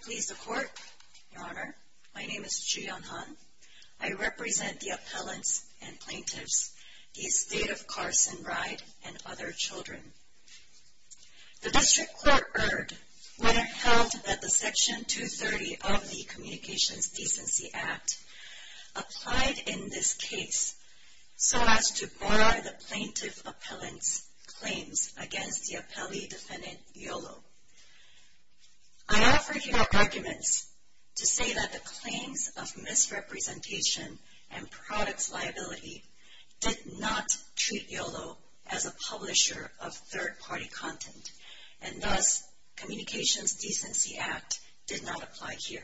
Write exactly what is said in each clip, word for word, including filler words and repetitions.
it please the Court, Your Honor, my name is Ju-Yeon Han. I represent the appellants and plaintiffs, the estate of Carson Ride and other children. The District Court erred when it held that the Section two thirty of the Communications Decency Act applied in this case so as to bar the plaintiff appellant's claims against the appellee defendant YOLO. I offer here arguments to say that the claims of misrepresentation and products liability did not treat YOLO as a publisher of third-party content, and thus Communications Decency Act did not apply here.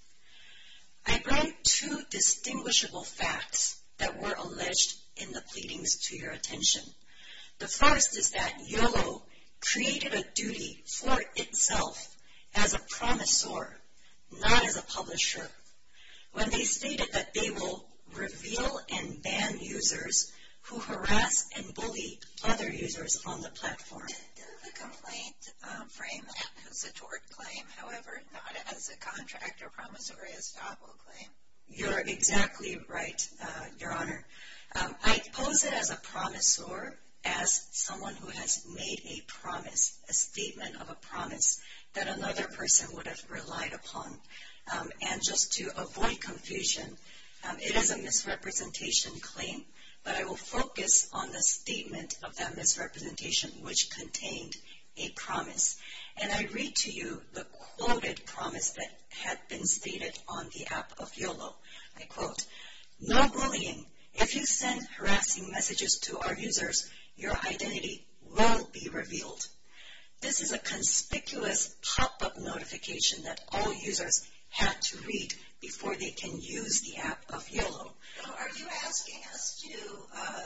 I bring two distinguishable facts that were alleged in the pleadings to your attention. The first is that YOLO created a duty for itself as a promisor, not as a publisher, when they stated that they will reveal and ban users who harass and bully other users on the platform. Did the complaint um, frame that as a tort claim, however, not as a contract or promissory estoppel claim? You're exactly right, uh, Your Honor. Um, I pose it as a promisor, as someone who has made a promise, a statement of a promise that another person would have relied upon. Um, and just to avoid confusion, um, it is a misrepresentation claim, but I will focus on the statement of that misrepresentation which contained a promise. And I read to you the quoted promise that had been stated on the app of YOLO. I quote, "No bullying. If you send harassing messages to our users, your identity will be revealed." This is a conspicuous pop-up notification that all users had to read before they can use the app of YOLO. So are you asking us to uh,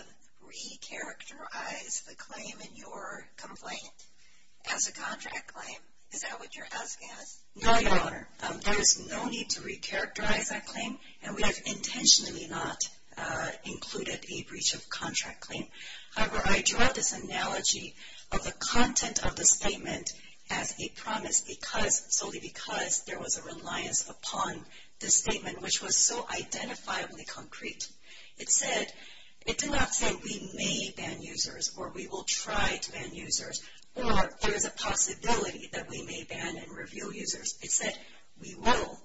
re-characterize the claim in your complaint as a contract claim? Is that what you're asking us? No, Your Honor. Um, there is no need to re-characterize that claim, and we have intentionally not uh, included a breach of contract claim. However, I draw this analogy of the content of the statement as a promise because, solely because there was a reliance upon the statement which was so identifiably concrete. It said, it did not say we may ban users or we will try to ban users or there is a possibility that we may ban and reveal users. It said we will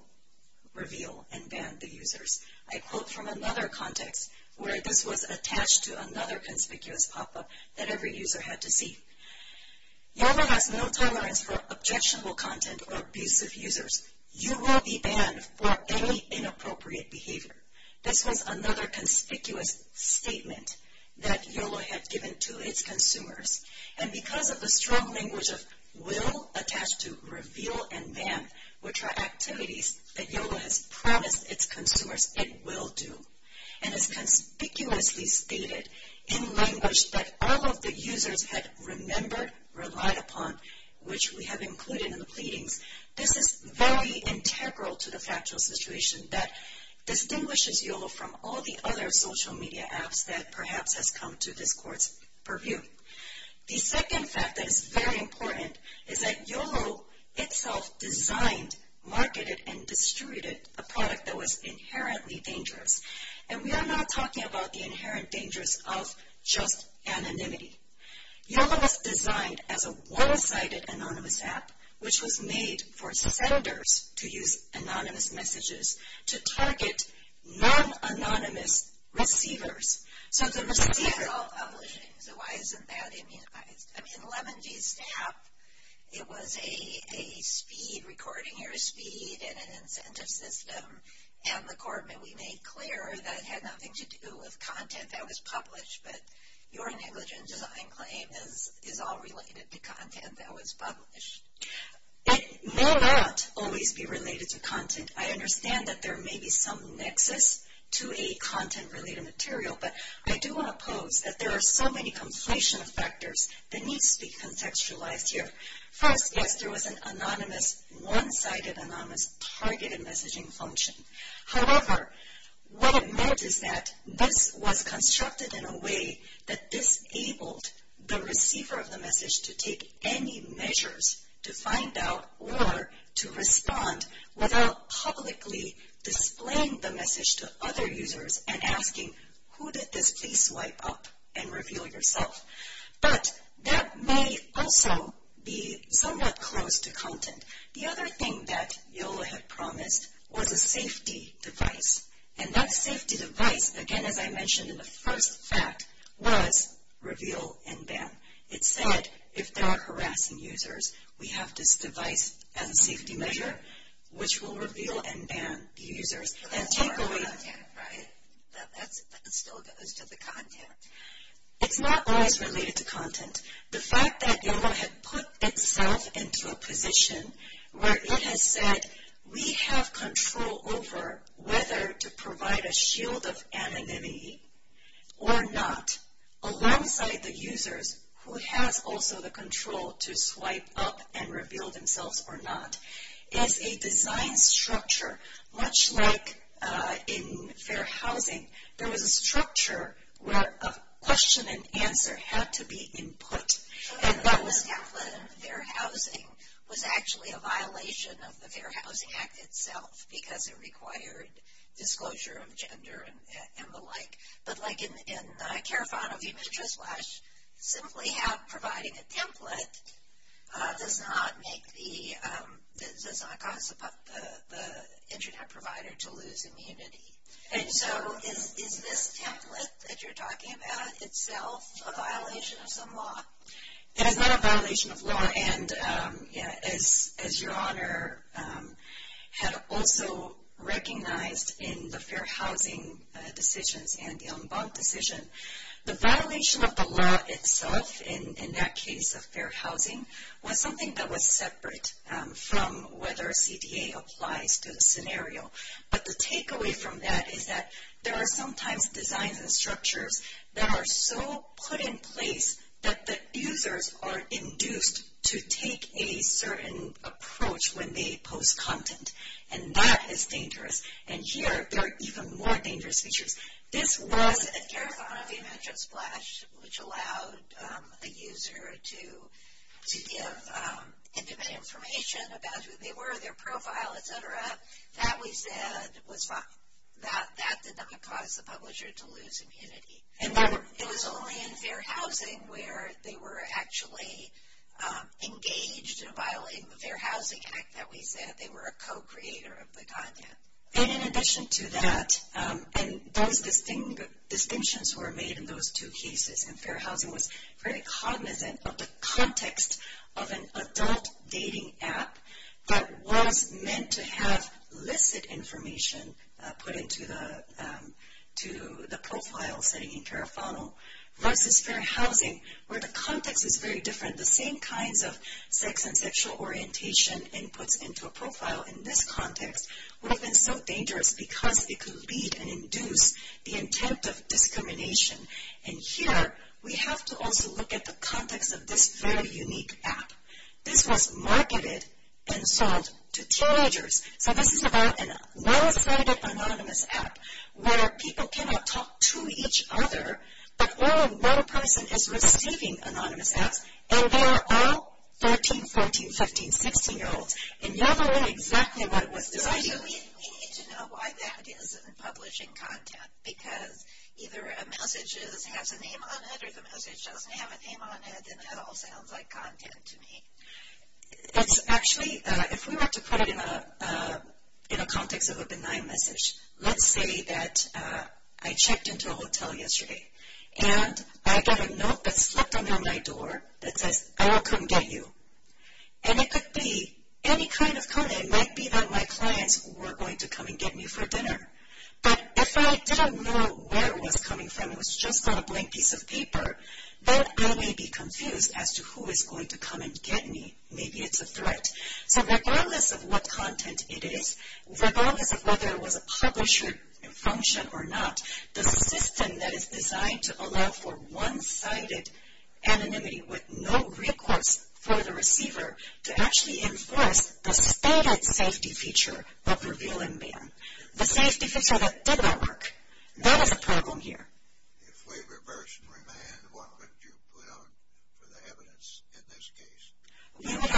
reveal and ban the users. I quote from another context where this was attached to another conspicuous pop-up that every user had to see. YOLO has no tolerance for objectionable content or abusive users. You will be banned for any inappropriate behavior. This was another conspicuous statement that YOLO had given to its consumers. And because of the strong language of will attached to reveal and ban, which are activities that YOLO has promised its consumers it will do, and is conspicuously stated in language that all of the users had remembered, relied upon, which we have included in the pleadings, this is very integral to the factual situation that distinguishes YOLO from all the other social media apps that perhaps has come to this court's purview. The second fact that is very important is that YOLO itself designed, marketed, and distributed a product that was inherently dangerous. And we are not talking about the inherent dangers of just anonymity. YOLO was designed as a one-sided anonymous app, which was made for senders to use anonymous messages to target non-anonymous receivers. So the receiver... That's all publishing, so why isn't that immunized? I mean, Lemon G's Snap, it was a, a speed, recording your speed and an incentive system, and the court we made clear that it had nothing to do with content that was published, but your negligent design claim is, is all related to content that was published. It may not always be related to content. I understand that there may be some nexus to a content-related material, but I do want to pose that there are so many conflation of factors that needs to be contextualized here. First, yes, there was an anonymous, one-sided anonymous targeted messaging function. However, what it meant is that this was constructed in a way that disabled the receiver of the message to take any measures to find out or to respond without publicly displaying the message to other users and asking, who did this? Please swipe up and reveal yourself. But that may also be somewhat close to content. The other thing that YOLO had promised was a safety device. And that safety device, again, as I mentioned in the first fact, was reveal and ban. It said if there are harassing users, we have this device as a safety measure, which will reveal and ban the users. And take away content, right? That, that's, that still goes to the content. It's not always related to content. The fact that YOLO had put itself into a position where it has said, we have control over whether to provide a shield of anonymity or not, alongside the users who has also the control to swipe up and reveal themselves or not, is a design structure, much like uh, in fair housing. There was a structure where a question and answer had to be input. So and that was the template in fair housing was actually a violation of the Fair Housing Act itself because it required disclosure of gender and, and the like. But like in, in uh, Carafano v. Mitroswash, simply have providing a template uh, does not make the, um, does not cause the, the, the internet provider to lose immunity. And so is, is this template that you're talking about itself a violation of some law? It is not a violation of law, and um, yeah, as, as Your Honor um, had also recognized in the fair housing uh, decisions and the en banc decision, the violation of the law itself, in, in that case of fair housing, was something that was separate um, from whether C D A applies to the scenario. But the takeaway from that is that there are sometimes designs and structures that are so put in place that the users are induced to take a certain approach when they post content. And that is dangerous. And here, there are even more dangerous features. This was at Carafano v. Mitroswash, which allowed um, a user to to give um, intimate information about who they were, their profile, et cetera. That we said was fine. That that did not cause the publisher to lose immunity. And there were, it was only in fair housing where they were actually um, engaged in violating the Fair Housing Act that we said they were a co-creator of the content. And in addition to that, um, and those distinct, distinctions were made in those two cases, and fair housing was very cognizant of the context of an adult dating app that was meant to have licit information uh, put into the um, to the profile setting in Carafano, versus fair housing, where the context is very different. The same kinds of sex and sexual orientation inputs into a profile in this context would have been so dangerous because it could lead and induce the intent of discrimination. And here, we have to also look at the context of this very unique app. This was marketed and sold to teenagers. So this is about a one-sided anonymous app where people cannot talk to each other, but only one person is receiving anonymous apps, and they are all thirteen, fourteen, fifteen, sixteen-year-olds. And you're knowing exactly what it was designed to. So we, we need to know why that is in publishing content, because either a message is, has a name on it or the message doesn't have a name on it, and that all sounds like content to me. It's actually, uh, if we were to put it in a uh, in a context of a benign message, let's say that uh, I checked into a hotel yesterday, and I get a note that's slipped under my door that says, I will come get you. And it could be any kind of content. It might be that my clients were going to come and get me for dinner. But if I didn't know where it was coming from, it was just on a blank piece of paper, then I may be confused as to who is going to come and get me. Maybe it's a threat. So regardless of what content it is, regardless of whether it was a publisher function or not, the system that is designed to allow for one-sided anonymity with no recourse for the receiver to actually enforce the stated safety feature of reveal and ban, the safety feature that did not work, that is a problem here. If we reverse and remand, what would you put on for the evidence in this case? We would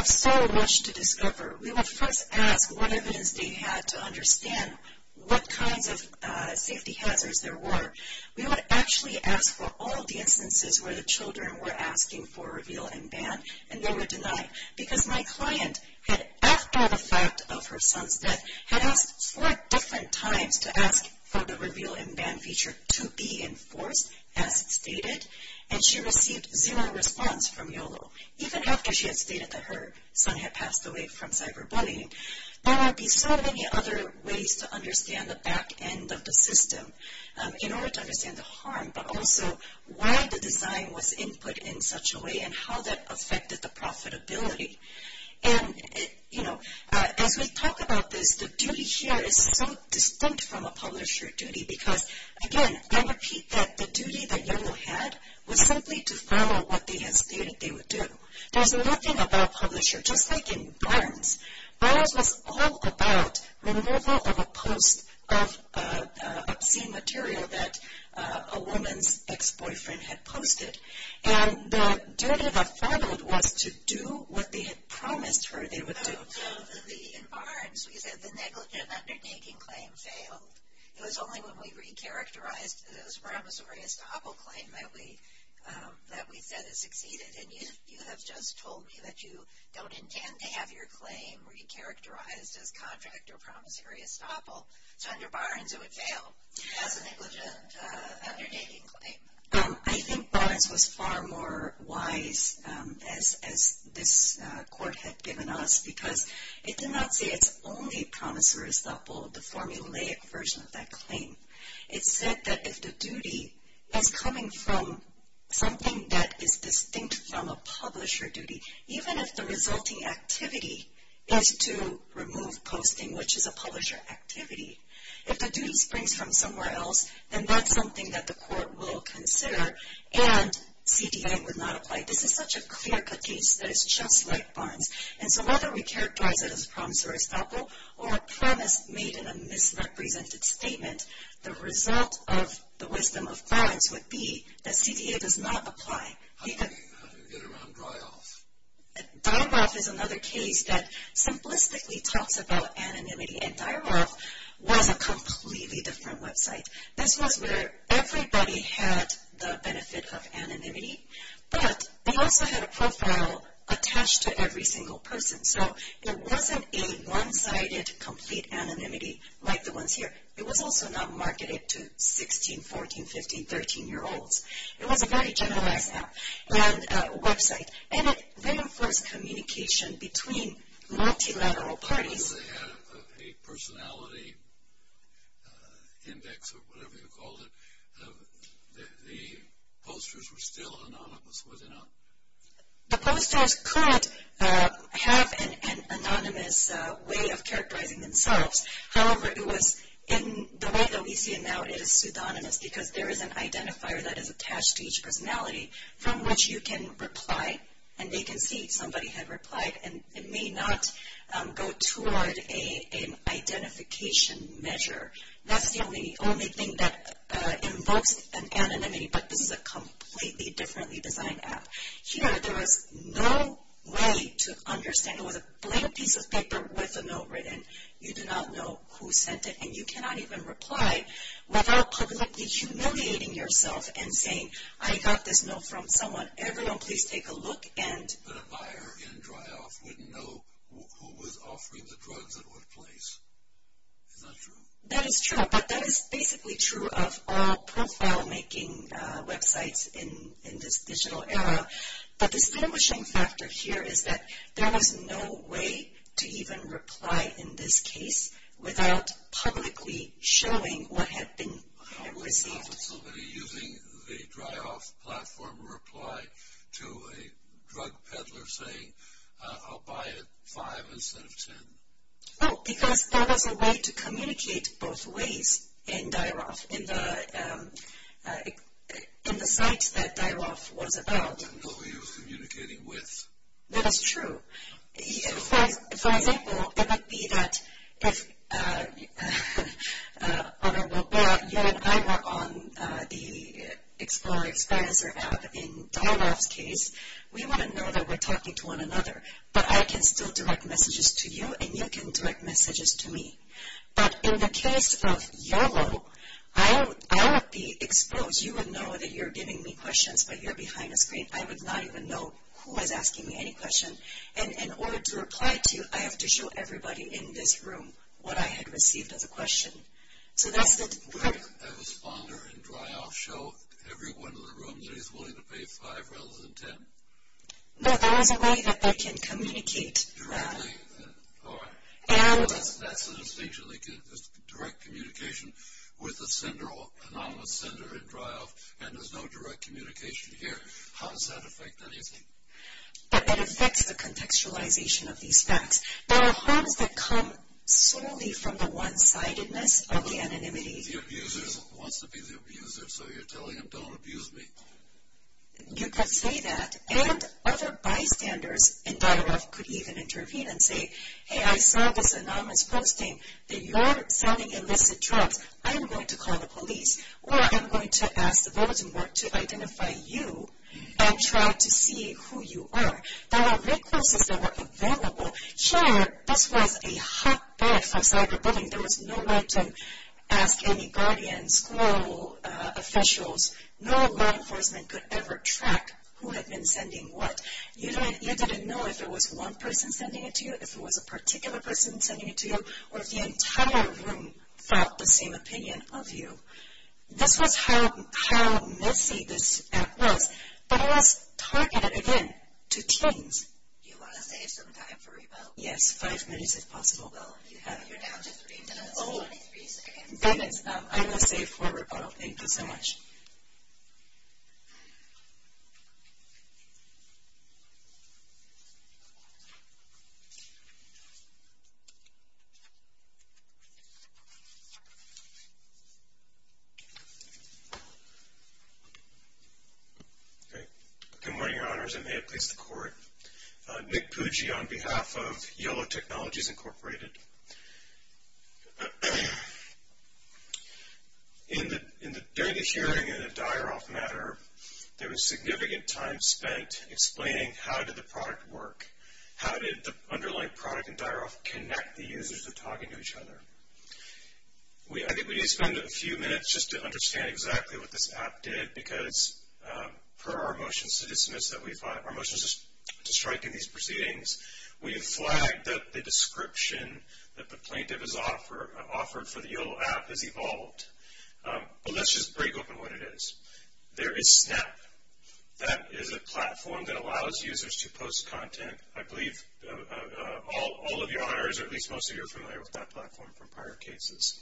have so much to discover, we would first ask what evidence they had to understand what kinds of uh, safety hazards there were. We would actually ask for all the instances where the children were asking for reveal and ban, and they were denied. Because my client had, after the fact of her son's death, had asked four different times to ask for the reveal and ban feature to be enforced, as stated, and she received zero response from YOLO, even after she had stated that her son had passed away from cyberbullying. There would be so many other ways to understand the back end of the system um, in order to understand the harm, but also why the design was input in such a way and how that affected the profitability. And, you know, uh, as we talk about this, the duty here is so distinct from a publisher duty because, again, I repeat that the duty that YOLO had was simply to follow what they had stated they would do. There's nothing about publisher, just like in Barnes. Barnes was all about removal of a post of uh, uh, obscene material that uh, a woman's ex-boyfriend had posted. And the duty that followed was to do what they had promised her they would do. So the, in Barnes, we said the negligent undertaking claim failed. It was only when we recharacterized it as a promissory estoppel claim that we um, that we said it succeeded. And you you have just told me that you don't intend to have your claim recharacterized as contract or promissory estoppel. So under Barnes, it would fail as a negligent uh, undertaking claim. Um, I think Barnes was far more wise, um, as as this uh, court had given us, because it did not say it's only promissory estoppel, the formulaic version of that claim. It said that if the duty is coming from something that is distinct from a publisher duty, even if the resulting activity is to remove posting, which is a publisher activity, if the duty springs from somewhere else, then that's something that the court will consider, and C D A would not apply. This is such a clear-cut case that it's just like Barnes. And so whether we characterize it as a promissory estoppel or a promise made in a misrepresented statement, the result of the wisdom of Barnes would be that C D A does not apply. How do you, how do you get around dry-off? Dyaroff is another case that simplistically talks about anonymity, and Dyaroff was a completely different website. This was where everybody had the benefit of anonymity, but they also had a profile attached to every single person. So it wasn't a one-sided complete anonymity like the ones here. It was also not marketed to sixteen, fourteen, fifteen, thirteen-year-olds. It was a very generalized app and uh, website, and it reinforced communication between multilateral parties. They had a, a personality uh, index or whatever you called it. Uh, the, the posters were still anonymous, were they not? The posters could uh, have an, an anonymous uh, way of characterizing themselves. However, it was in the way that we see it now, it is pseudonymous because there is an identifier that is attached to each personality from which you can reply, and they can see somebody had replied, and it may not um, go toward a, an identification measure. That's the only only thing that uh, invokes an anonymity, but this is a completely differently designed app. Here, there was no way to understand. It was a blank piece of paper with a note written. You do not know who sent it, and you cannot even reply without publicly humiliating yourself and saying, I got this note from someone. Everyone, please take a look. And But a buyer in Dry-Off wouldn't know who, who was offering the drugs at what place. Is that true? That is true, but that is basically true of all profile-making uh, websites in, in this digital era. The distinguishing factor here is that there was no way to even reply in this case without publicly showing what had been How would, received. how would somebody using the Dry-Off platform reply to a drug peddler saying, uh, I'll buy it five instead of ten? Oh, because there was a way to communicate both ways in Dyaroff, in the um, uh, in the sites that Dyaroff was about. I didn't know who he was communicating with. That is true. For, for example, it would be that if uh, uh, Honorable Bear, you and I were on uh, the Explorer Experiencer app in Dyaroff's case, we want to know that we're talking to one another. But I can can still direct messages to you, and you can direct messages to me. But in the case of YOLO, I, I would be exposed. You would know that you're giving me questions, but you're behind a screen. I would not even know who was asking me any question. And in order to reply to you, I have to show everybody in this room what I had received as a question. So that's the... Would a responder in dry-off show everyone in the room that he's willing to pay five rather than ten? No, there is a way that they can communicate. Directly? Uh, all right. And well, that's, that's the distinction. They can, there's direct communication with the sender, anonymous sender in dry-off, and there's no direct communication here. How does that affect anything? But it affects the contextualization of these facts. There are harms that come solely from the one-sidedness of the anonymity. The abuser wants to be the abuser, so you're telling him, don't abuse me. You could say that, and other bystanders in dialogue could even intervene and say, hey, I saw this anonymous posting that you're selling illicit drugs. I'm going to call the police, or I'm going to ask the bulletin board to identify you and try to see who you are. There were recourses that were available. Here, this was a hotbed for cyberbullying. There was no way to ask any guardian, school uh, officials. No law enforcement could ever track who had been sending what. You didn't, you didn't know if it was one person sending it to you, if it was a particular person sending it to you, or if the entire room felt the same opinion of you. This was how, how messy this app was. But it was targeted, again, to teens. Do you want to save some time for rebuttal? Yes, five minutes if possible. Well, you have, you're down to three minutes oh, and twenty-three seconds. Goodness, um, I will save for rebuttal. Thank you so much. Good morning, Your Honors, and may it please the Court. Uh, Nick Puggi on behalf of YOLO Technologies Incorporated. in the, in the, during the hearing in the Dyer-Off matter, there was significant time spent explaining how did the product work. How did the underlying product in Dyer-Off connect the users to talking to each other? We, I think we need to spend a few minutes just to understand exactly what this app did, because um, per our motions to dismiss that we filed, our motions to strike in these proceedings, we have flagged that the description that the plaintiff has offer, uh, offered for the YOLO app has evolved. Um, but let's just break open what it is. There is Snap. That is a platform that allows users to post content. I believe uh, uh, all, all of your honors, or at least most of you, are familiar with that platform from prior cases.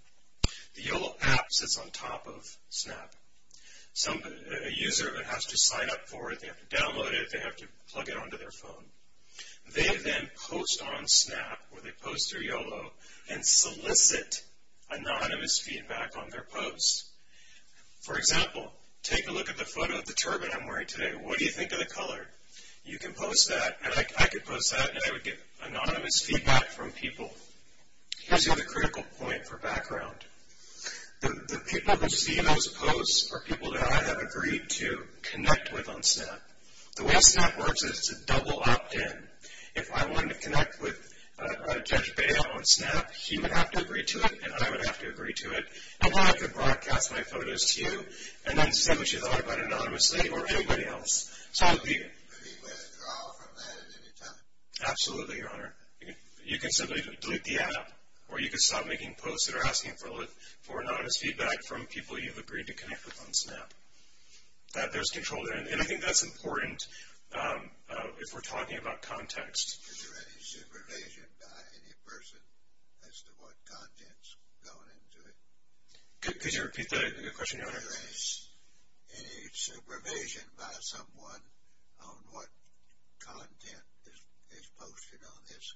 The YOLO app sits on top of Snap. Some, a user has to sign up for it, they have to download it, they have to plug it onto their phone. They then post on Snap, or they post through YOLO, and solicit anonymous feedback on their posts. For example, take a look at the photo of the turban I'm wearing today. What do you think of the color? You can post that, and I, I could post that, and I would get anonymous feedback from people. Here's the other critical point for background. The, the people who see those posts are people that I have agreed to connect with on Snap. The way Snap works is it's a double opt-in. If I wanted to connect with uh, uh, Judge Bea on Snap, he would have to agree to it, and I would have to agree to it. And then I could broadcast my photos to you, and then see what you thought about it anonymously, or anybody else. So the, Could he withdraw from that at any time? Absolutely, Your Honor. You can, you can simply delete the app, or you can stop making posts that are asking for, for anonymous feedback from people you've agreed to connect with on Snap. That there's control there, and, and I think that's important um, uh, if we're talking about context. Is there any supervision by any person as to what content's going into it? Could, could you repeat the, the question, Your Honor? Is there any, any supervision by someone on what content is, is posted on this?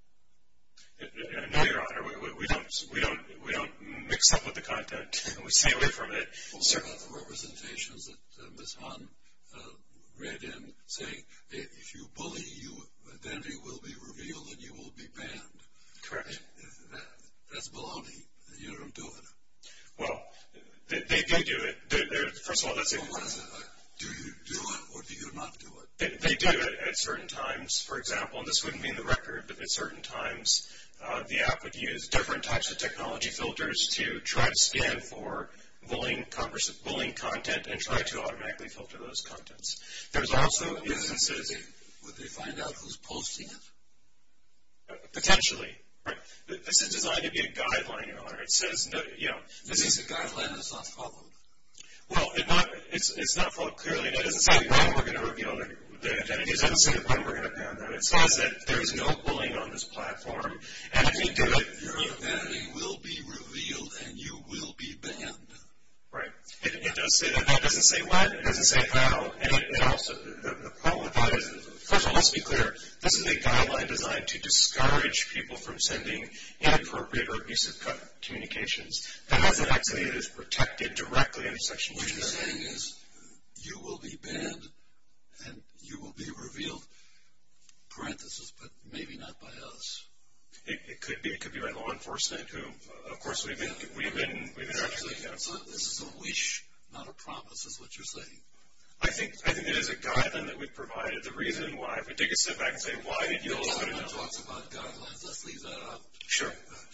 No, Your Honor. We, we, we don't. We don't. We don't mix up with the content. We stay away from it. Well, what about the representations that uh, Miz Hahn uh, read in, saying if you bully, you identity will be revealed and you will be banned? Correct. That, that's baloney. You don't do it. Well, they, they do do it. They're, they're, first of all, that's well, a. What is it? Do you do it or do you not do it? They, they do it at certain times. times, for example, and this wouldn't be in the record, but at certain times uh, the app would use different types of technology filters to try to scan for bullying, converse, bullying content and try to automatically filter those contents. There's also instances... Would they find out who's posting it? Uh, potentially. Right. This is designed to be a guideline, Your Honor. It says, no, you know... This is a guideline that's not followed. Well, it not, it's, it's not followed clearly. It doesn't say when we're going to reveal the, the identity. It doesn't say when we're going to ban them. It says that there is no bullying on this platform, and if you do it... Your identity will be revealed and you will be banned. Right. It, it does say that. That doesn't say when. It doesn't say how. And it, it also... The, the problem with that is, first of all, let's be clear. This is a guideline designed to discourage people from sending inappropriate or abusive communications. That has an activity that is protected directly under Section two thirty. What you're saying is you will be banned and you will be revealed, parenthesis, but maybe not by us. It, it could be. It could be by law enforcement, who, uh, of course, we've been we've been we've been actually. You know. So this is a wish, not a promise, is what you're saying. I think I think it is a guideline that we've provided. The reason why, if we take a step back and say, why did you all put it No out? talks about guidelines. Let's leave that out. Sure.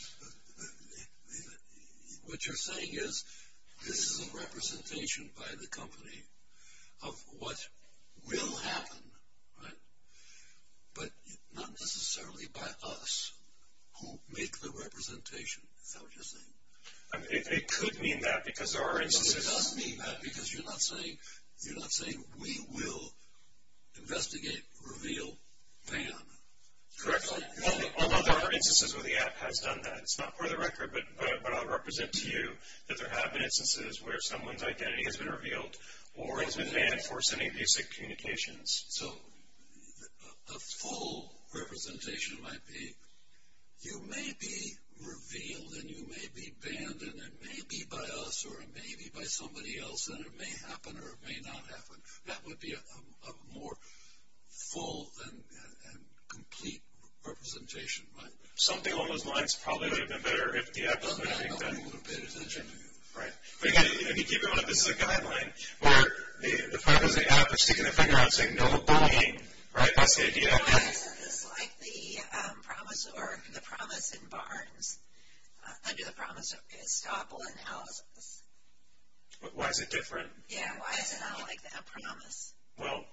What you're saying is this is a representation by the company of what will happen, right? But not necessarily by us who make the representation. Is that what you're saying? I mean, it, it could mean that because there are instances. It does mean that because you're not saying you're not saying we will investigate, reveal, ban. Correct. Although, although there are instances where the app has done that. It's not part of the record, but, but, but I'll represent to you that there have been instances where someone's identity has been revealed or has been banned for sending abusive communications. So a full representation might be you may be revealed and you may be banned and it may be by us or it may be by somebody else and it may happen or it may not happen. That would be a, a, a more full and, and complete representation, right? Something along those lines probably would have been better if the app was well, doing that. Nobody would have paid attention to you. Right. But again, if you keep in mind, this is a guideline where the, the founders of the app are sticking their finger out saying no bullying, right? That's the idea. Why isn't this like the um, promise or the promise in Barnes uh, under the promise of estoppel analysis? Why is it different? Yeah, why is it not like that promise? Well,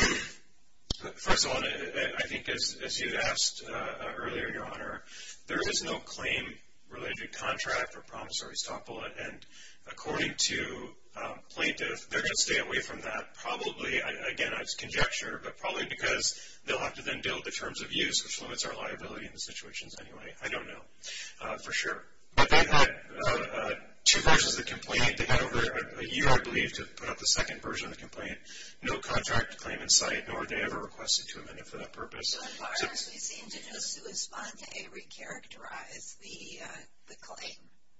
first of all, I think as, as you asked uh, earlier, Your Honor, there is no claim related to contract or promissory estoppel, and according to um, plaintiff, they're going to stay away from that. Probably, I, again, it's conjecture, but probably because they'll have to then deal with the terms of use, which limits our liability in the situations anyway. I don't know uh, for sure. But they've had uh, uh, two versions of the complaint. They had over a, a year, I believe, to put out the second version of the complaint. No contract claim in sight, nor did they ever requested to amend it for that purpose. So in Barnes, so, we seem to just sua sponte recharacterize the, uh, the claim.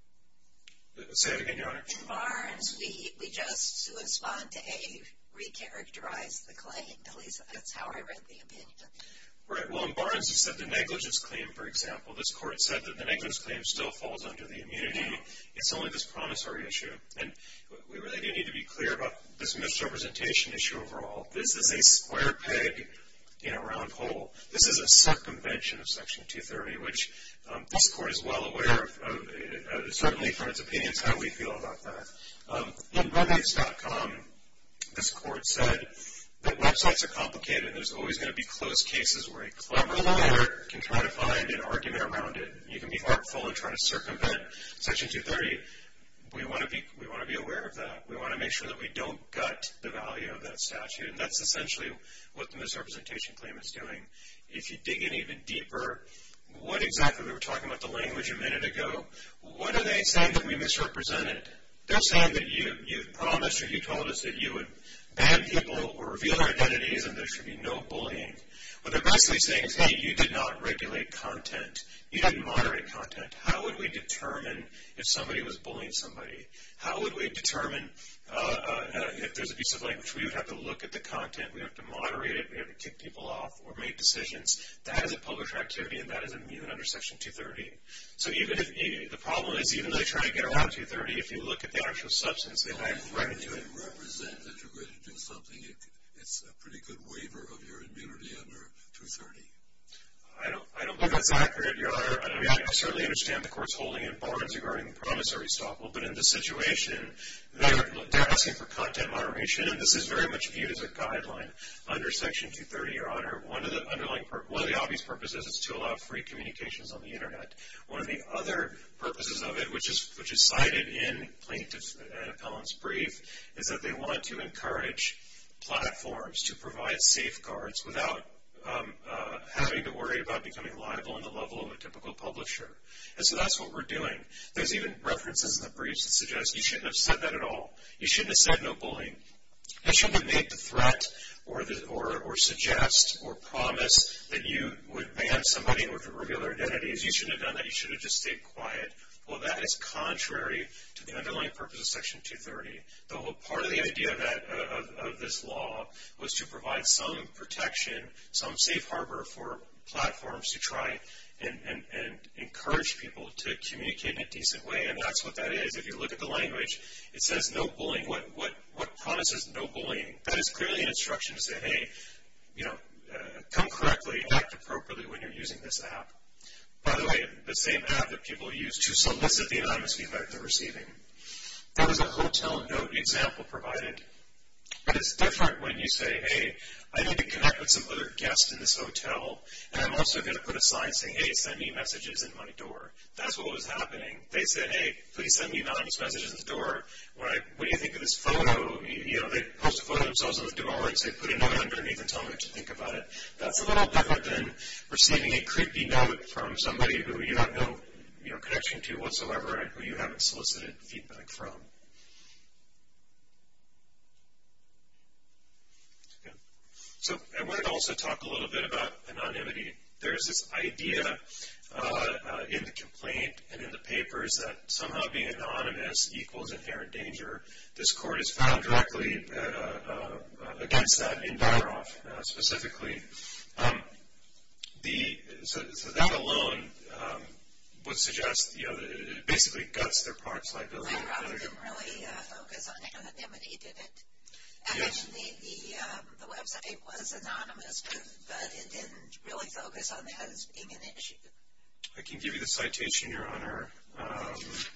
Say it again, Your Honor. In Barnes, we, we just sua sponte recharacterize the claim. At least that's how I read the opinion. Right. Well, in Barnes, it said the negligence claim, for example. This court said that the negligence claim still falls under the immunity. It's only this promissory issue. And we really do need to be clear about this misrepresentation issue overall. This is a square peg in a round hole. This is a circumvention of Section two thirty, which um, this court is well aware of, of uh, certainly from its opinions, how we feel about that. Um, in Roommates dot com, this court said that websites are complicated and there's always going to be closed cases where a clever lawyer can try to find an argument around it. You can be artful and try to circumvent Section two thirty. We want to be we want to be aware of that. We want to make sure that we don't gut the value of that statute, and that's essentially what the misrepresentation claim is doing. If you dig in even deeper, what exactly we were talking about the language a minute ago, what are they saying that we misrepresented? They're saying that you you promised or you told us that you would ban people or reveal their identities and there should be no bullying. What they're basically saying is, hey, you did not regulate content. You didn't moderate content. How would we determine if somebody was bullying somebody? How would we determine uh, uh, if there's abusive language? We would have to look at the content. We have to moderate it. We have to kick people off or make decisions. That is a published activity, and that is immune under Section two thirty. So even if the problem is, even though they're trying to get around two thirty, if you look at the actual substance, they back right into it. If you represent that you're going to do something, it, it's a pretty good waiver of your immunity under two thirty. I don't, I don't believe that's accurate, Your Honor. I mean, I certainly understand the court's holding in Barnes regarding the promissory estoppel, but in this situation, they're, they're asking for content moderation, and this is very much viewed as a guideline under Section two thirty, Your Honor. One of the underlying, pur- one of the obvious purposes is to allow free communications on the Internet. One of the other purposes of it, which is, which is cited in plaintiff's and appellant's brief, is that they want to encourage platforms to provide safeguards without Um, uh, having to worry about becoming liable on the level of a typical publisher. And so that's what we're doing. There's even references in the briefs that suggest you shouldn't have said that at all. You shouldn't have said no bullying. You shouldn't have made the threat or, the, or, or suggest or promise that you would ban somebody or to reveal their identities. You shouldn't have done that. You should have just stayed quiet. Well, that is contrary to the underlying purpose of Section two thirty. The whole part of the idea that, uh, of, of this law was to provide some protection, some safe harbor for platforms to try and, and, and encourage people to communicate in a decent way, and that's what that is. If you look at the language, it says no bullying. What, what, what promises no bullying? That is clearly an instruction to say, hey, you know, uh, come correctly, act appropriately when you're using this app. By the way, the same app that people use to solicit the anonymous feedback they're receiving. There was a hotel note example provided. But it's different when you say, hey, I need to connect with some other guest in this hotel, and I'm also going to put a sign saying, hey, send me messages in my door. That's what was happening. They said, hey, please send me anonymous messages in the door. When I, what do you think of this photo? You know, they post a photo of themselves on the door and say, put a note underneath and tell me what you think about it. That's a little different than receiving a creepy note from somebody who you have no, you know, connection to whatsoever and who you haven't solicited feedback from. So I wanted to also talk a little bit about anonymity. There's this idea uh, uh, in the complaint and in the papers that somehow being anonymous equals inherent danger. This court has found directly uh, uh, against that in Dyroff uh, specifically. Um, the, so, so that alone um, would suggest, you know, that it basically guts their product's liability. Dyroff didn't really uh, focus on anonymity, did it? Yes. And the, the, um, the website was anonymous, but, but it didn't really focus on that as being an issue. I can give you the citation, Your Honor. Um,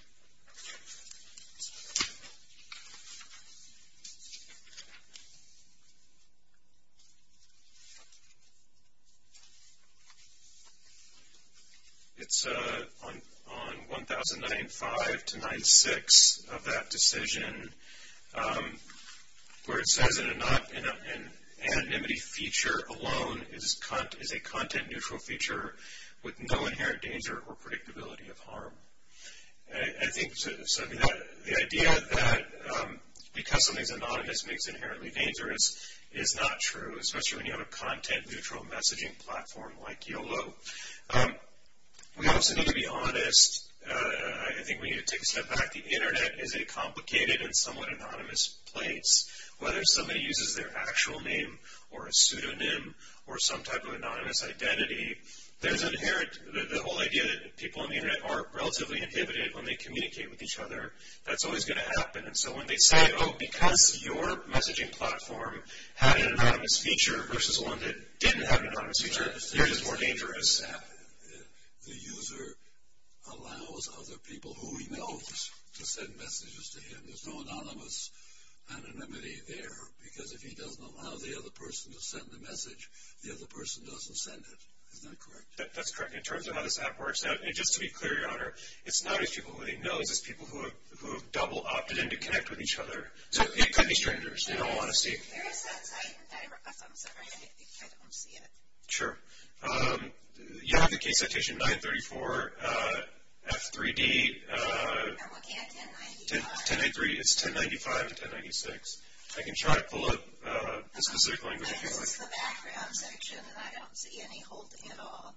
it's uh, on, on one thousand ninety-five to ninety-six of that decision. Um, where it says an, an, an anonymity feature alone is, con- is a content-neutral feature with no inherent danger or predictability of harm. I, I think so, so I mean, that, the idea that um, because something's anonymous makes it inherently dangerous is not true, especially when you have a content-neutral messaging platform like YOLO. Um, we also need to be honest. Uh, I think we need to take a step back. The Internet is a complicated and somewhat anonymous place. Whether somebody uses their actual name or a pseudonym or some type of anonymous identity, there's an inherent, the, the whole idea that people on the Internet are relatively inhibited when they communicate with each other, that's always going to happen. And so when they say, oh, because your messaging platform had an anonymous feature versus one that didn't have an anonymous feature, yours is more dangerous. The user allows other people who he knows to send messages to him. There's no anonymous anonymity there, because if he doesn't allow the other person to send the message, the other person doesn't send it. Isn't that correct? That, that's correct. In terms of how this app works, now, and just to be clear, Your Honor, it's not just people who he knows, it's people who have, who have double opted in to connect with each other. So it could be strangers, in all honesty. Where is that site? I'm sorry, I don't see it. Sure. Um, you have the case citation nine thirty-four uh, F three D. Uh, I'm looking at ten ninety-five. It's ten ninety-five and ten ninety-six. I can try to pull up uh, the specific language if you This like. is the background section, and I don't see any holding at all.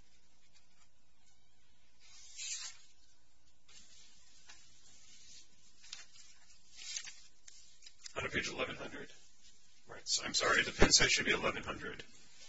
On page eleven hundred. Right. So I'm sorry, the pen site should be eleven hundred.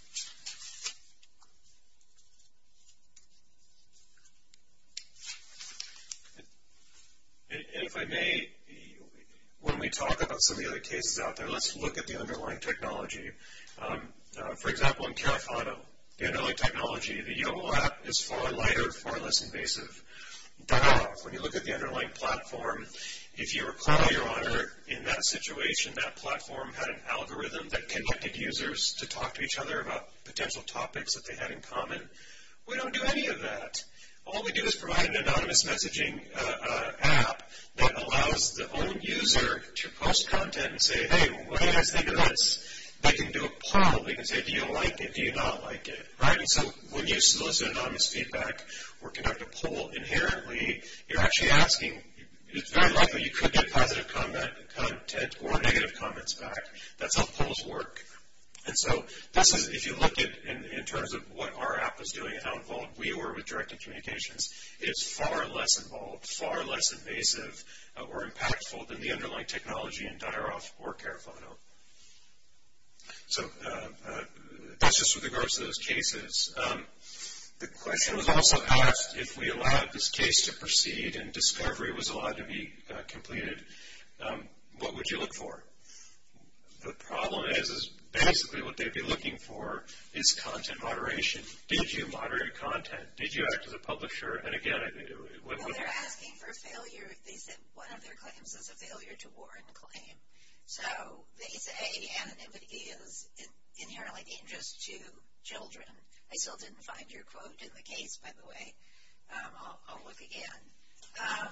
And if I may, when we talk about some of the other cases out there, let's look at the underlying technology. Um, uh, Uh, for example, in Carafano, the underlying technology, the YOLO app is far lighter, far less invasive. Dialogue, when you look at the underlying platform, if you recall, Your Honor, in that situation, that platform had an algorithm that connected users to talk to each other about potential topics that they had in common. We don't do any of that. All we do is provide an anonymous messaging uh, uh, app that allows the own user to post content and say, hey, what do you guys think of this? They can do a poll. They can say, do you like it? Do you not like it? Right? And so when you solicit anonymous feedback or conduct a poll, inherently, you're actually asking, it's very likely you could get positive comment, content or negative comments back. That's how polls work. And so this is, if you look at in, in terms of what our app was doing and how involved we were with directed communications, it is far less involved, far less invasive uh, or impactful than the underlying technology in Diaroff or Carafano. So uh, uh, that's just with regards to those cases. Um, the question was also asked if we allowed this case to proceed and discovery was allowed to be uh, completed, um, what would you look for? The problem is, is basically what they'd be looking for is content moderation. Did you moderate content? Did you act as a publisher? And again, it, it, well, they're asking for failure. They said one of their claims is a failure to warn claim. So they say anonymity is inherently dangerous to children. I still didn't find your quote in the case, by the way. Um, I'll, I'll look again. Um,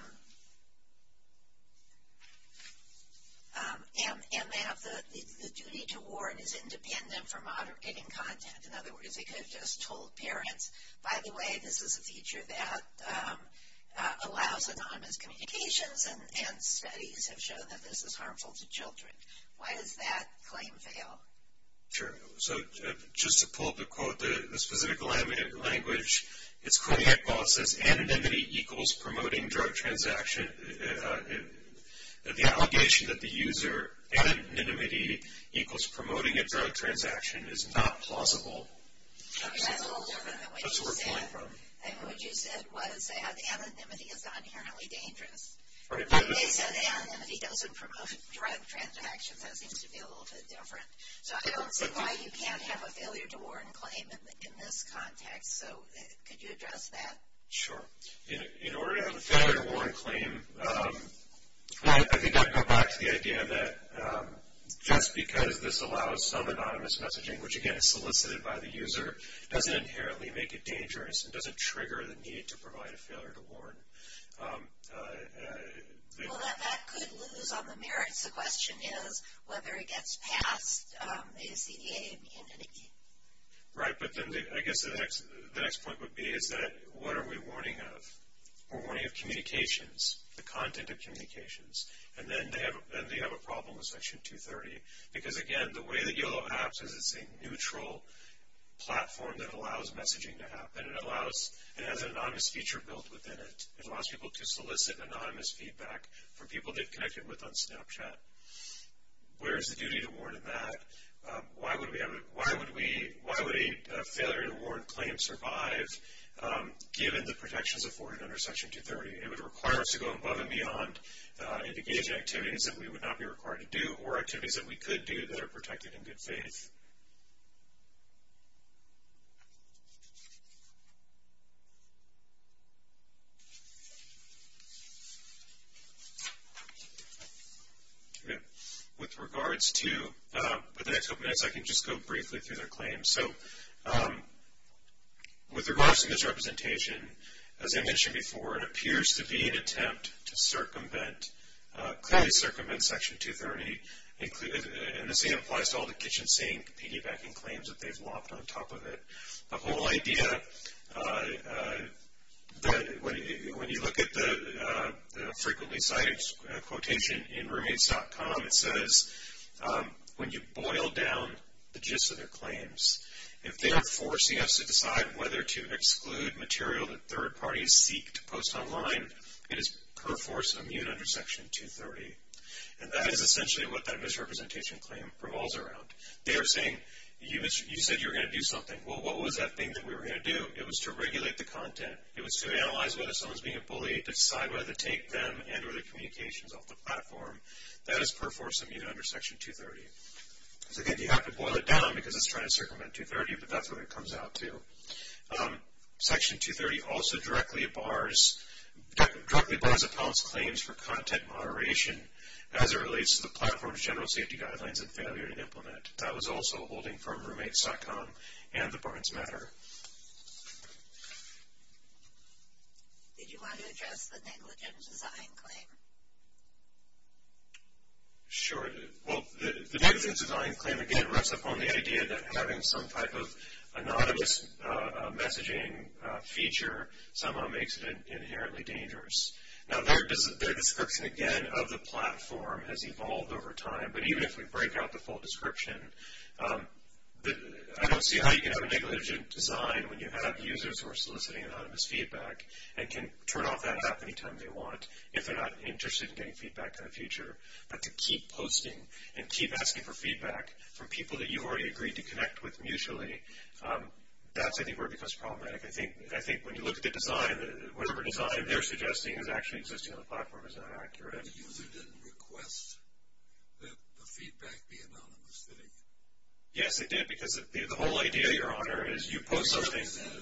um, and and that the, the, the duty to warn is independent from moderating content. In other words, they could have just told parents, by the way, this is a feature that um, uh, allows anonymous communications, and, and studies have shown that this is harmful to children. Why does that claim fail? Sure. So uh, just to pull up the quote, the, the specific language, it's quoting Iqbal. It says, anonymity equals promoting drug transaction. Uh, uh, the allegation that the user anonymity equals promoting a drug transaction is not plausible. Okay, that's a little different than what that's you where said. we're pulling from. And what you said was that anonymity is not inherently dangerous. Right. They said anonymity doesn't promote drug transactions. That seems to be a little bit different. So I don't see why you can't have a failure to warn claim in, in this context. So uh, could you address that? Sure. In, in order to have a failure to warn claim, um, I, I think I'd go back to the idea that um, just because this allows some anonymous messaging, which again is solicited by the user, doesn't inherently make it dangerous and doesn't trigger the need to provide a failure to warn. Um, uh, uh, the, well, that, that could lose on the merits. The question is whether it gets past um, the C D A immunity. Right, but then the, I guess the next the next point would be is that what are we warning of? We're warning of communications, the content of communications, and then they have then they have a problem with Section two thirty because again, the way that YOLO apps is it's a neutral platform that allows messaging to happen. It allows, it has an anonymous feature built within it. It allows people to solicit anonymous feedback from people they've connected with on Snapchat. Where's the duty to warn in that? Um, why would we have? A, why would we? Why would a, a failure to warn claim survive, um, given the protections afforded under Section two thirty? It would require us to go above and beyond uh, and engage in activities that we would not be required to do, or activities that we could do that are protected in good faith. With regards to, uh, with the next couple minutes, I can just go briefly through their claims. So, um, with regards to misrepresentation, as I mentioned before, it appears to be an attempt to circumvent, uh, clearly circumvent Section two thirty, include, and the same applies to all the kitchen sink piggybacking claims that they've lopped on top of it. The whole idea, uh, uh, that when you, when you look at the, uh, the frequently cited uh, quotation in roommates dot com, it says, um, when you boil down the gist of their claims, if they are forcing us to decide whether to exclude material that third parties seek to post online, it is per force immune under Section two thirty. And that is essentially what that misrepresentation claim revolves around. They are saying, You, you said you were going to do something. Well, what was that thing that we were going to do? It was to regulate the content. It was to analyze whether someone's being a bully, to decide whether to take them and or their communications off the platform. That is per force immune under Section two thirty. So again, you have to boil it down because it's trying to circumvent two thirty, but that's what it comes out to. Um, Section two thirty also directly bars directly bars appellant's claims for content moderation as it relates to the platform's general safety guidelines and failure to implement. That was also a holding from roommates dot com and the Barnes matter. Did you want to address the negligent design claim? Sure. Well, the, the negligent design claim, again, rests upon the idea that having some type of anonymous uh, messaging uh, feature somehow makes it in, inherently dangerous. Now, their, their description, again, of the platform has evolved over time, but even if we break out the full description, um, the, I don't see how you can have a negligent design when you have users who are soliciting anonymous feedback and can turn off that app anytime they want if they're not interested in getting feedback in the future. But to keep posting and keep asking for feedback from people that you've already agreed to connect with mutually, um, that's, I think, where it becomes problematic. I think I think when you look at the design, whatever design they're suggesting is actually existing on the platform is not accurate. The user didn't request that the feedback be anonymous, did he? Yes, they did, because the, the whole idea, Your Honor, is you post something.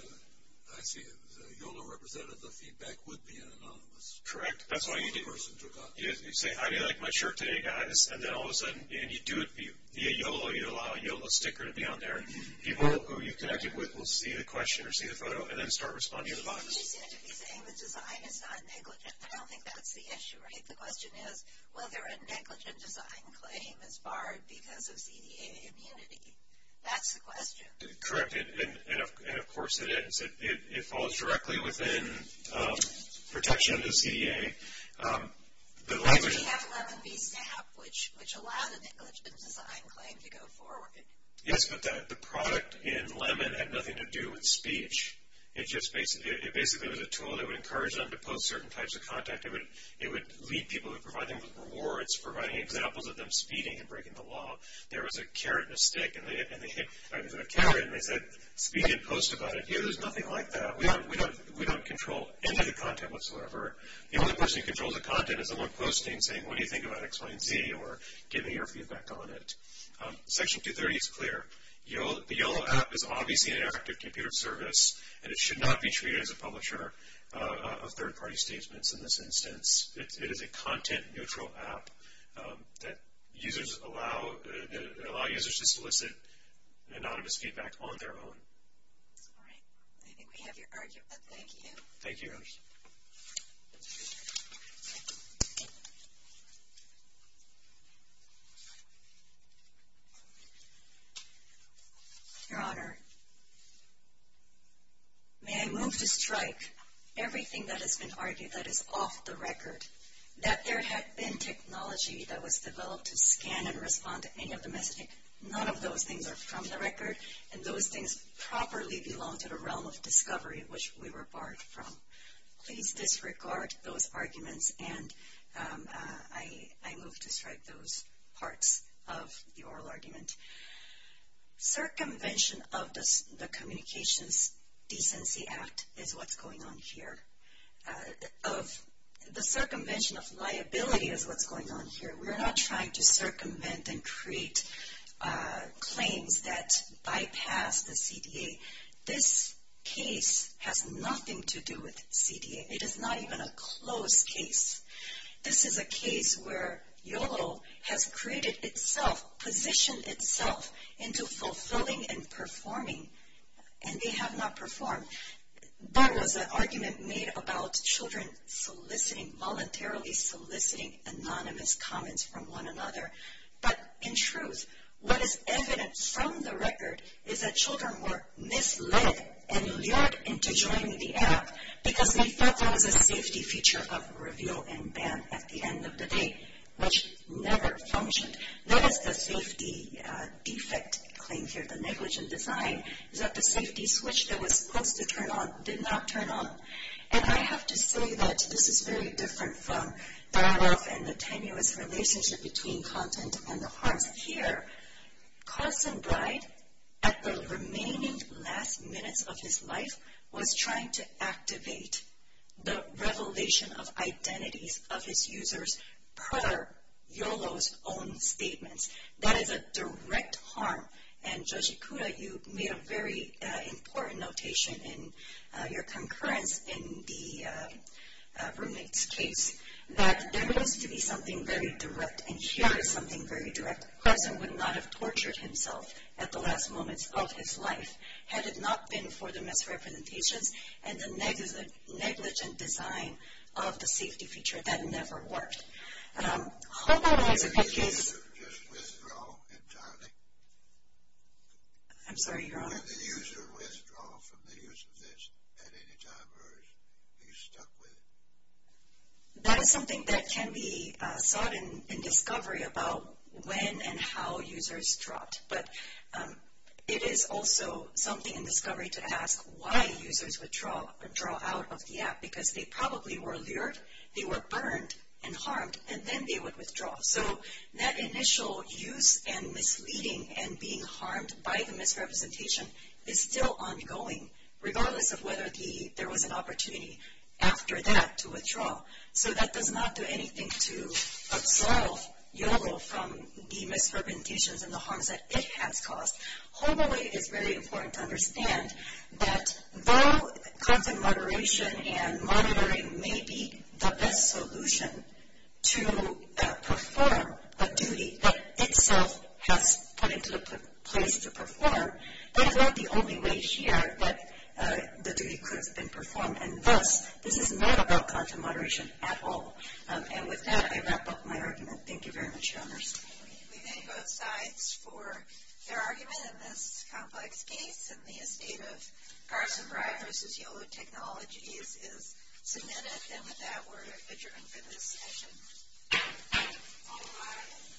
I see it. The YOLO representative, the feedback would be anonymous. Correct. That's why you do. Person took on. You, you say, how do you like my shirt today, guys? And then all of a sudden, and you do it via YOLO, you allow a YOLO sticker to be on there. People who you've connected with will see the question or see the photo and then start responding to the box. You seem to be saying the design is not negligent. I don't think that's the issue, right? The question is whether a negligent design claim is barred because of C D A immunity. That's the question. Correct, and, and, and, of, and of course it is. It, it, it falls directly within um, protection of the C D A. Um, the language. We have eleven B SNAP, which which allowed a negligent design claim to go forward. Yes, but the, the product in Lemon had nothing to do with speech. It just basically, it basically was a tool that would encourage them to post certain types of content. It would, it would lead people to provide them with rewards, providing examples of them speeding and breaking the law. There was a carrot and a stick, and they, and they, there was a carrot, and they said, speed and post about it. Here, there's nothing like that. We don't, we don't, we don't control any of the content whatsoever. The only person who controls the content is the one posting, saying, what do you think about X, Y, and Z, or giving your feedback on it. Um, Section two thirty is clear. YOLO, the YOLO app is obviously an interactive computer service, and it should not be treated as a publisher uh, of third-party statements in this instance. It, it is a content-neutral app um, that users allow uh, that allow users to solicit anonymous feedback on their own. All right. I think we have your argument. Thank you. Thank you. Your Honor, may I move to strike everything that has been argued that is off the record, that there had been technology that was developed to scan and respond to any of the messaging. None of those things are from the record, and those things properly belong to the realm of discovery, which we were barred from. Please disregard those arguments, and um, uh, I, I move to strike those parts of the oral argument. Circumvention of the, the Communications Decency Act is what's going on here. Uh, of the circumvention of liability is what's going on here. We're not trying to circumvent and create uh, claims that bypass the C D A. This case has nothing to do with C D A. It is not even a closed case. This is a case where YOLO has created itself, positioned itself into fulfilling and performing, and they have not performed. There was an argument made about children soliciting, voluntarily soliciting anonymous comments from one another. But in truth, what is evident from the record is that children were misled and lured into joining the app because they thought there was a safety feature of reveal and ban at the end of the day, which never functioned. That is the safety uh, defect claim here. The negligent design is that the safety switch that was supposed to turn on did not turn on. And I have to say that this is very different from dialogue and the tenuous relationship between content and the harms. Here, Carson Bride, at the remaining last minutes of his life, was trying to activate the revelation of identities of his users per YOLO's own statements. That is a direct harm. And Judge Ikuda, you made a very uh, important notation in uh, your concurrence in the uh, uh, roommate's case, that there needs to be something very direct, and here is something very direct. A person would not have tortured himself at the last moments of his life had it not been for the misrepresentations and the negligent, negligent design of the safety feature that never worked. Um, Hobo is a good case. Just withdraw entirely. I'm sorry, Your Honor. Can the user withdraw from the use of this at any time, or is he stuck with it? That is something that can be uh, sought in, in discovery about when and how users dropped. But um, it is also something in discovery to ask why users withdraw draw out of the app, because they probably were lured, they were burned and harmed, and then they would withdraw. So that initial use and misleading and being harmed by the misrepresentation is still ongoing, regardless of whether the, there was an opportunity after that to withdraw. So that does not do anything to absolve YOLO from the misrepresentations and the harms that it has caused. HomeAway is very important to understand that though content moderation and monitoring may be the best solution to uh, perform a duty that itself has put into the p- place to perform, that is not the only way here that uh, the duty could have been performed. And thus, this is not about content moderation at all. Um, and with that, I wrap up my argument. Thank you very much, Your Honors. We thank both sides for their argument in this complex case, and the estate of Carson Bry versus YOLO Technologies is submitted. And with that, we're adjourned for this session. All rise.